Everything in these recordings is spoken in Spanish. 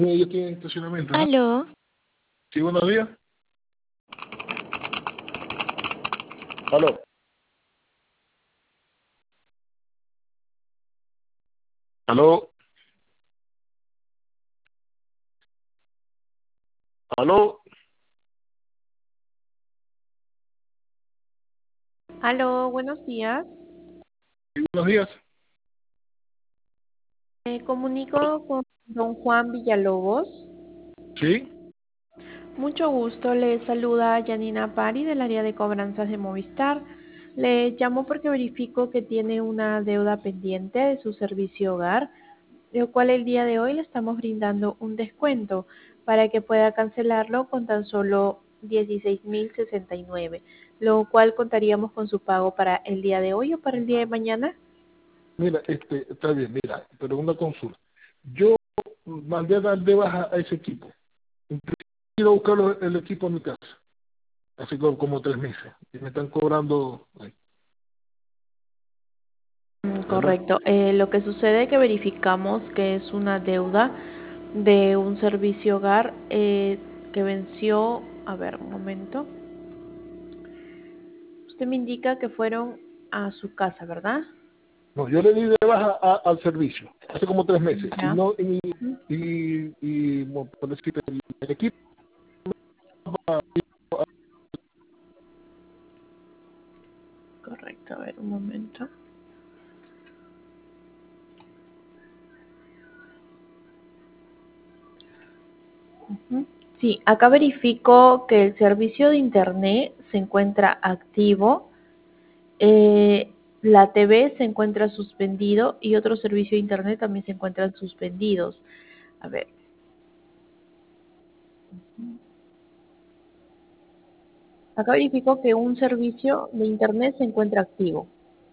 Yo estoy en estacionamiento, ¿no? Aló, Sí, buenos días. Aló, aló, aló. Aló, buenos días. Sí, buenos días. Me comunico con don Juan Villalobos. Sí, Mucho gusto, le saluda Janina Pari del área de cobranzas de Movistar. Le llamo porque verifico que tiene una deuda pendiente de su servicio hogar, el cual el día de hoy le estamos brindando un descuento para que pueda cancelarlo con tan solo 16.069, lo cual contaríamos con su pago para el día de hoy o para el día de mañana. mira, está bien, mira, pero una consulta. Yo mandé a dar de baja a ese equipo. Entonces, quiero buscar el equipo en mi casa. Hace como 3 meses. Y me están cobrando. Ay, ¿verdad? Correcto. Lo que sucede es que verificamos que es una deuda de un servicio hogar que venció, a ver, un momento. Usted me indica que fueron a su casa, ¿verdad? No, yo le di de baja al servicio. Hace como 3 meses. Y Ya. no, Ujú. por decir, el equipo. Correcto, a ver, un momento. Ujú. Sí, acá verifico que el servicio de internet se encuentra activo, la TV se encuentra suspendido y otro servicio de internet también se encuentran suspendidos. A ver. Acá verifico que un servicio de internet se encuentra activo.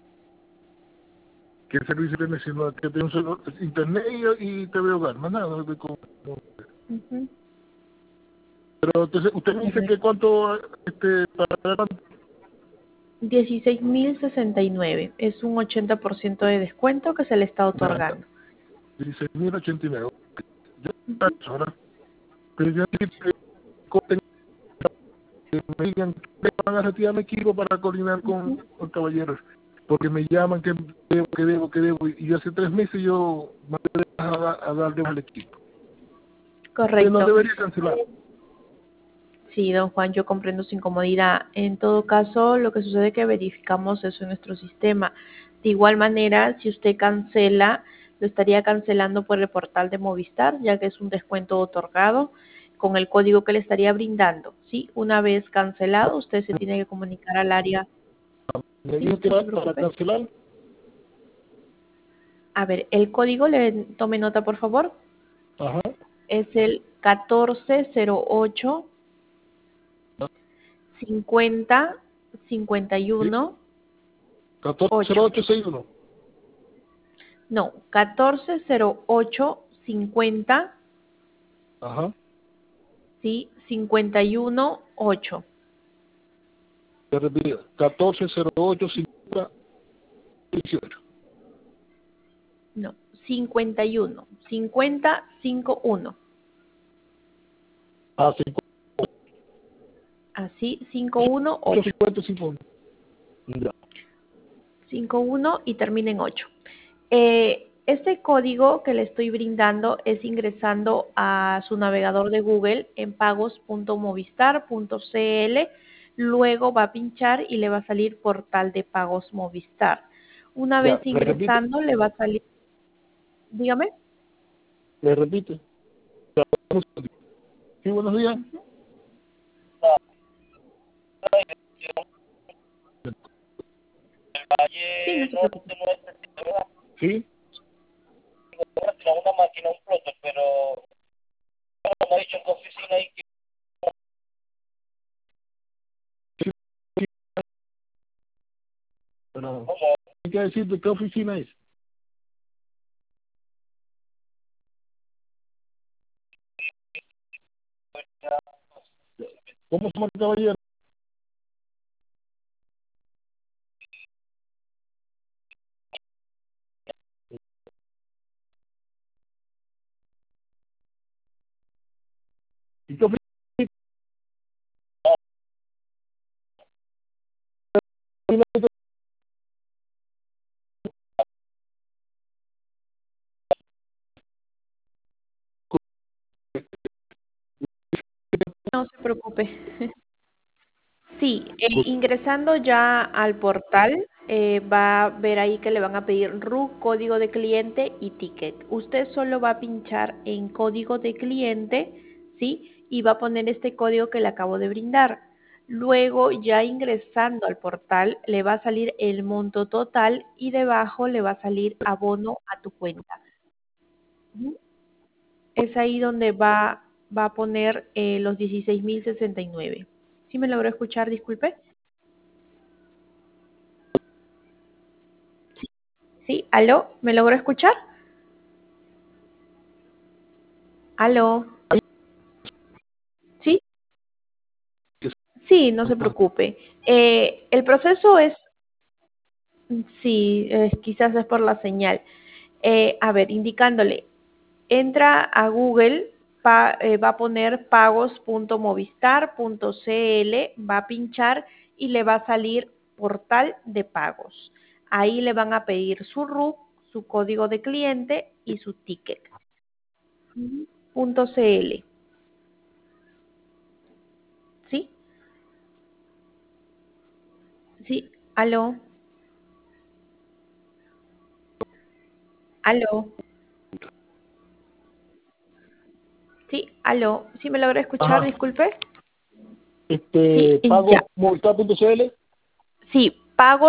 ¿Qué servicio tiene? Sino que tiene un solo internet y TV hogar. Más nada. Ujú. Pero entonces, usted me dice que Correcto. cuánto, para 16.069. Es un 80% de descuento que se le está ya, otorgando. 16.089. Yo, Ujú. ahora, pero yo siempre que me digan que van a retirar mi equipo para coordinar Ujú. con caballeros, porque me llaman que debo, y hace 3 meses yo mandé a dar de baja al equipo. Usted no Correcto. debería cancelar. Sí, don Juan, yo comprendo su incomodidad. En todo caso, lo que sucede es que verificamos eso en nuestro sistema. De igual manera, si usted cancela, lo estaría cancelando por el portal de Movistar, ya que es un descuento otorgado con el código que le estaría brindando. Sí, una vez cancelado, usted se tiene que comunicar al área. Me Sí, dijo que no se para preocupe. cancelar, A ver, el código, le tome nota, por favor. ajá, Es el 1408 50 sí, 51 8. 140861, No, 1408 50, ajá, sí, 51 8. te repito, 14085018. No, 51 50 51. Ah, Así, 518. 50, ya, 51 y termina en 8. Este código que le estoy brindando es ingresando a su navegador de Google en pagos.movistar.cl. Luego va a pinchar y le va a salir portal de pagos Movistar. Una ya, vez ingresando le va a salir, dígame. le repite. Sí, buenos días. Ujú. Sí, no se preocupe. Sí, pero hay que decir de qué oficina es. ¿Cómo se llama el caballero? Y yo No se preocupe. Sí, ingresando ya al portal, va a ver ahí que le van a pedir RUC, código de cliente y ticket. Usted solo va a pinchar en código de cliente, ¿sí? Y va a poner este código que le acabo de brindar. Luego, ya ingresando al portal, le va a salir el monto total y debajo le va a salir abono a tu cuenta. Ujú. Es ahí donde va a poner los 16.069. ¿Sí me logró escuchar? Disculpe. Sí, aló, ¿me logró escuchar? Aló, ¿sí? Sí, no se preocupe. El proceso es, sí, quizás es por la señal. A ver, indicándole, entra a Google, va a poner pagos.movistar.cl, va a pinchar y le va a salir portal de pagos. Ahí le van a pedir su RUC, su código de cliente y su ticket. .cl, ¿sí? Sí, aló, aló, sí, aló, ¿sí me logra escuchar? ajá, Disculpe. Sí, ya. pago movistar.cl. Sí,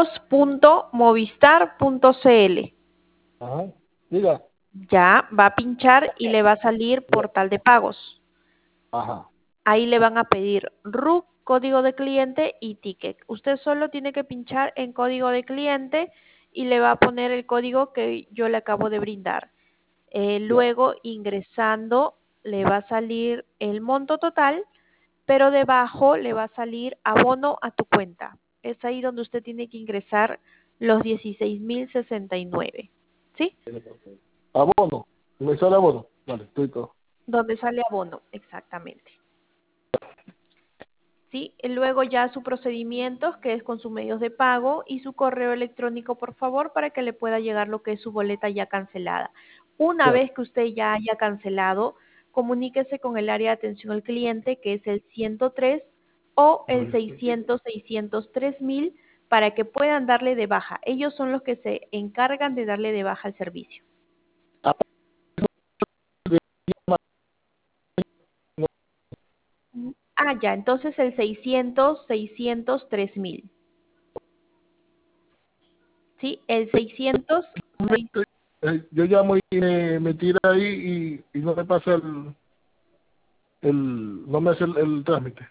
pagos.movistar.cl. Ajá, diga, Ya va a pinchar y le va a salir ya, portal de pagos. ajá, Ahí le van a pedir RUC, código de cliente y ticket. Usted solo tiene que pinchar en código de cliente y le va a poner el código que yo le acabo de brindar. ya, Luego, ingresando, le va a salir el monto total, pero debajo le va a salir abono a tu cuenta. Es ahí donde usted tiene que ingresar los 16.069, ¿sí? abono, me sale abono, vale, estoy todo. Donde sale abono, exactamente. ¿Sí? Y luego ya su procedimiento, que es con sus medios de pago, y su correo electrónico, por favor, para que le pueda llegar lo que es su boleta ya cancelada. Una Ya, vez que usted ya haya cancelado, comuníquese con el área de atención al cliente, que es el 103 o el 600-603.000, para que puedan darle de baja. Ellos son los que se encargan de darle de baja el servicio. Ah, ya, entonces el 600-603.000. ¿Sí? El 600. yo llamo y me tira ahí y no me pasa no me hace el trámite.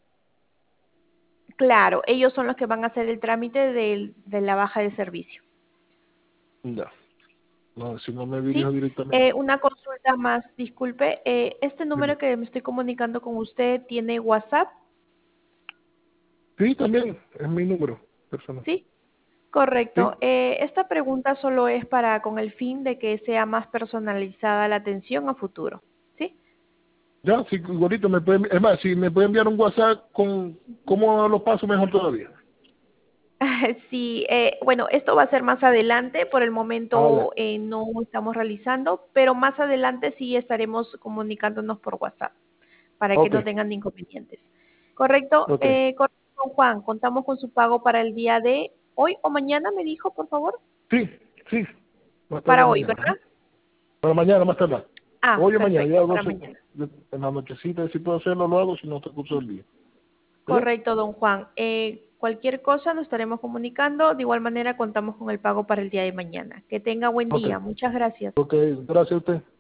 Claro, ellos son los que van a hacer el trámite de la baja de servicio. Ya, no, si no me dirijo ¿Sí? directamente. Una consulta más, disculpe. ¿Este Dime. número que me estoy comunicando con usted tiene WhatsApp? Sí, también, es mi número personal. ¿Sí? Sí, Correcto. Esta pregunta solo es para con el fin de que sea más personalizada la atención a futuro. ¿Sí? ya, sí, igualito me puede, es más, si me puede enviar un WhatsApp con cómo lo paso, mejor todavía. Sí, bueno, esto va a ser más adelante, por el Ah, ya, momento no estamos realizando, pero más adelante sí estaremos comunicándonos por WhatsApp para que ok, no tengan inconvenientes. ¿Correcto? ok. Correcto, don Juan, contamos con su pago para el día de hoy o mañana, me dijo, por favor. Sí, sí, más tarde Para hoy, mañana. Ajá. ¿verdad? Para mañana, más tarde. Ah, Hoy o mañana, perfecto, ya para 12, mañana. en la nochecita, si puedo hacerlo, lo hago, si no, te curso el día. ¿Sí? Correcto, don Juan. Cualquier cosa nos estaremos comunicando. De igual manera, contamos con el pago para el día de mañana. Que tenga buen Ok, día. Muchas gracias. ok, gracias a usted.